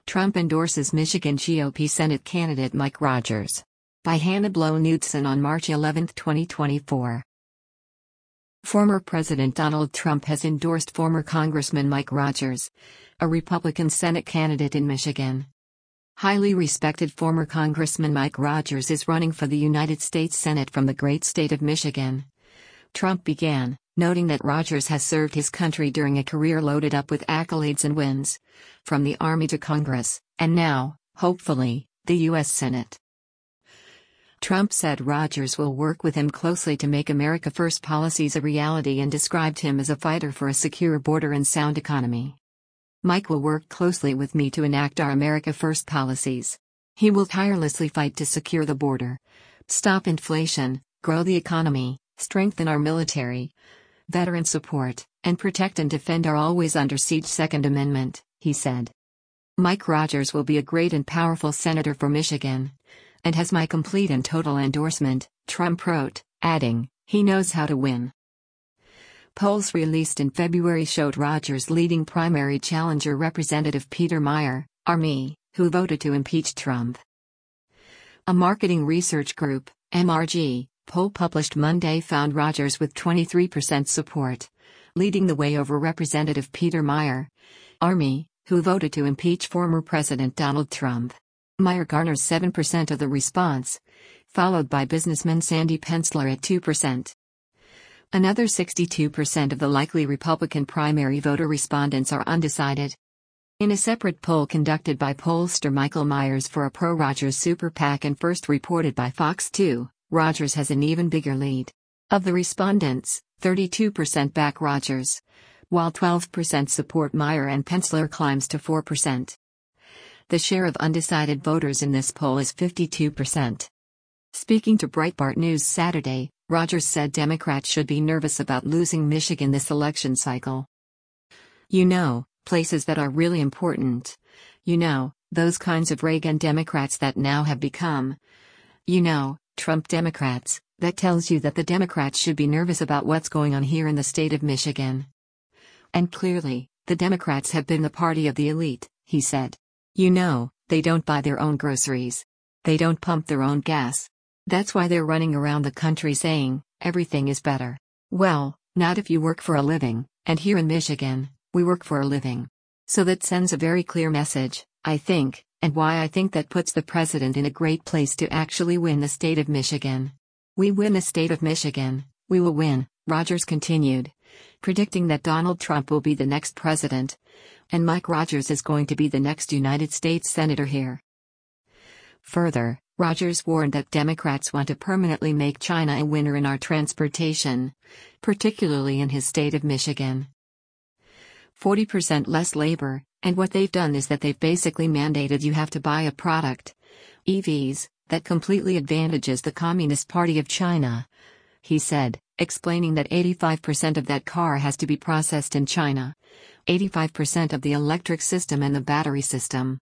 Trump endorses Michigan GOP Senate candidate Mike Rogers. By Hannah Blow-Knudsen on March 11, 2024. Former President Donald Trump has endorsed former Congressman Mike Rogers, a Republican Senate candidate in Michigan. Highly respected former Congressman Mike Rogers is running for the United States Senate from the great state of Michigan. Trump began, noting that Rogers has served his country during a career loaded up with accolades and wins, from the Army to Congress, and now, hopefully, the U.S. Senate. Trump said Rogers will work with him closely to make America First policies a reality and described him as a fighter for a secure border and sound economy. Mike will work closely with me to enact our America First policies. He will tirelessly fight to secure the border, stop inflation, grow the economy, strengthen our military, veteran support, and protect and defend our always under siege Second Amendment, he said. Mike Rogers will be a great and powerful senator for Michigan, and has my complete and total endorsement, Trump wrote, adding, he knows how to win. Polls released in February showed Rogers leading primary challenger Representative Peter Meijer, Army, who voted to impeach Trump. A marketing research group, MRG, poll published Monday found Rogers with 23% support, leading the way over Representative Peter Meijer, Army, who voted to impeach former President Donald Trump. Meijer garners 7% of the response, followed by businessman Sandy Pensler at 2%. Another 62% of the likely Republican primary voter respondents are undecided. In a separate poll conducted by pollster Michael Myers for a pro-Rogers super PAC and first reported by Fox 2, Rogers has an even bigger lead. Of the respondents, 32% back Rogers, while 12% support Meijer and Pensler climbs to 4%. The share of undecided voters in this poll is 52%. Speaking to Breitbart News Saturday, Rogers said Democrats should be nervous about losing Michigan this election cycle. You know, places that are really important. You know, those kinds of Reagan Democrats that now have become, you know, Trump Democrats. That tells you that the Democrats should be nervous about what's going on here in the state of Michigan. And clearly, the Democrats have been the party of the elite, he said. You know, they don't buy their own groceries. They don't pump their own gas. That's why they're running around the country saying, everything is better. Well, not if you work for a living, and here in Michigan, we work for a living. So that sends a very clear message, I think, and why I think that puts the president in a great place to actually win the state of Michigan. We win the state of Michigan, we will win, Rogers continued, predicting that Donald Trump will be the next president, and Mike Rogers is going to be the next United States Senator here. Further, Rogers warned that Democrats want to permanently make China a winner in our transportation, particularly in his state of Michigan. 40% less labor, and what they've done is that they've basically mandated you have to buy a product, EVs, that completely advantages the Communist Party of China, he said, explaining that 85% of that car has to be processed in China. 85% of the electric system and the battery system.